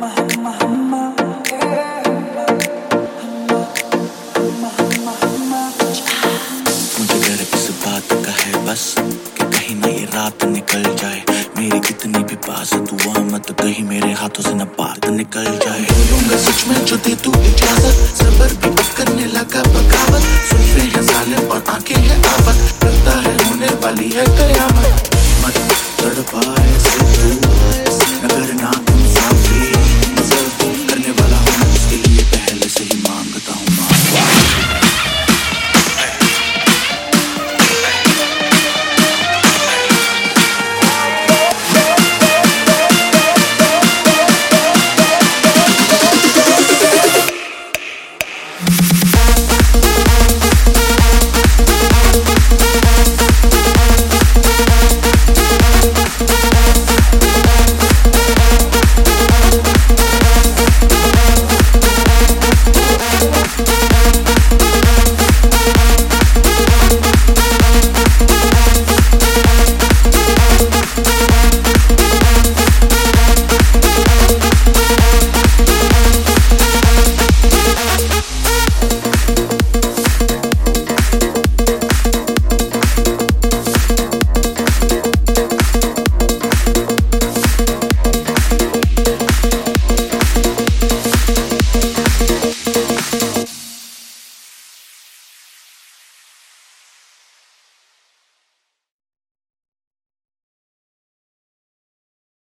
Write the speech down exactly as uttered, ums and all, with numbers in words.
मुझे डर इस बात का है बस कि कहीं ना ये रात निकल जाए, मेरी कितनी भी पास दुआ मत कहीं मेरे हाथों से न बात निकल जाए। बोलूंगा सच में जो दे तू इजाजत, सबर भी करने लगा बगावत, सुल्फे हैं जालिम और आंखें हैं आफत, लगता है होने वाली है कयामत। मत तड़पाए से तू न करना